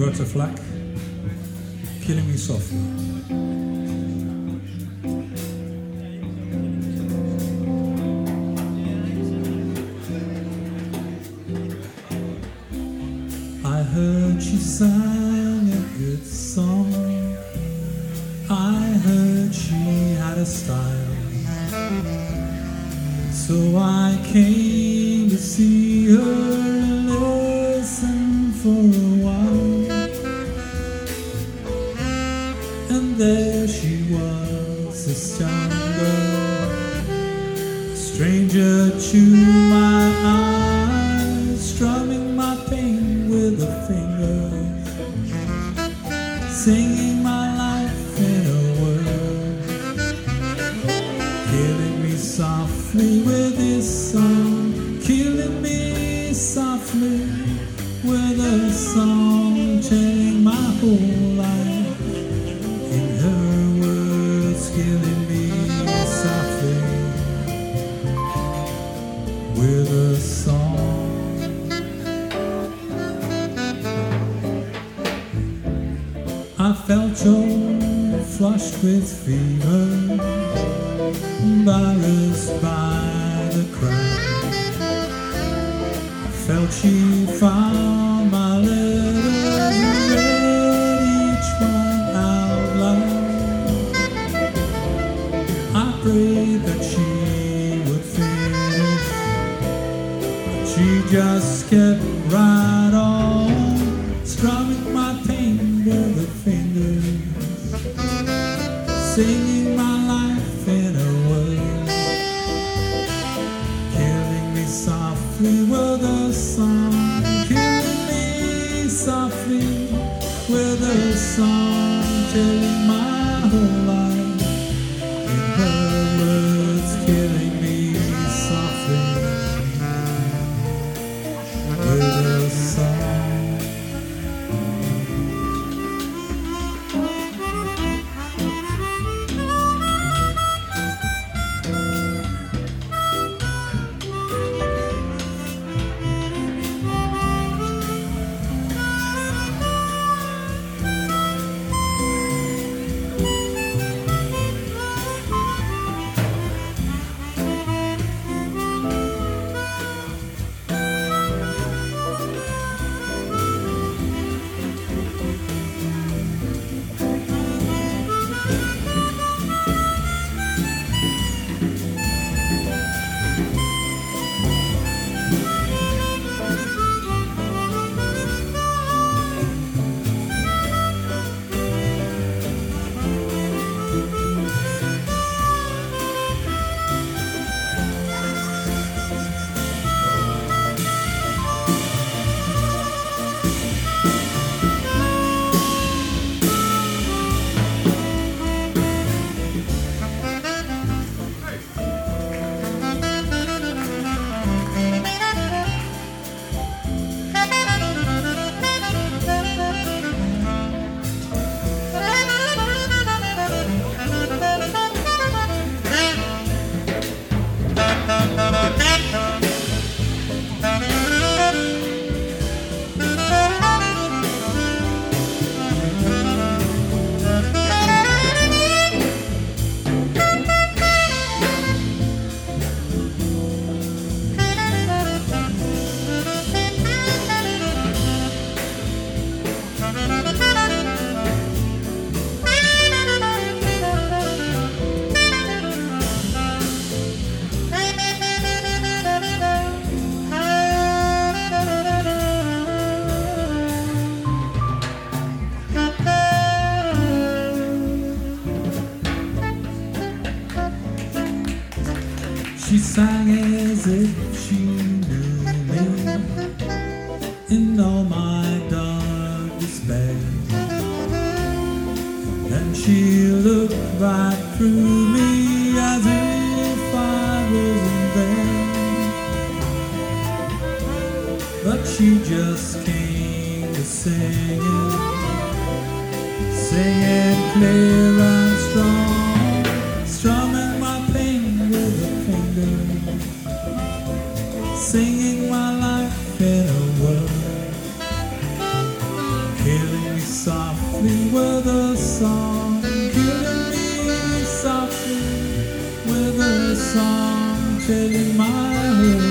Roberta Flack, Killing Me Softly. I heard she sang a good song. I heard she had a style. So I came to see her and listen for a while. And there she was, this young girl, a stranger to my eyes, strumming my pain with her fingers, singing my life in a word, killing me softly with this song, killing me softly with a song, telling my whole life in her words, killing me softly with a song. I felt all flushed with fever, embarrassed by the crowd. I felt she found my letters and read each one out loud. I prayed that she would finish, but she just kept right on, strumming my pain with her fingers, singing my life in a word, killing me softly with a song, killing me softly with a song, telling my whole life in her words, killing me softly with a song. She sang as if she knew me in all my dark despair. Then she looked right through me as if I wasn't there. But she just came to sing it clear and strong, strumming my pain with her fingers, singing my life in a word, killing softly with a song, killing me softly with a song, telling my whole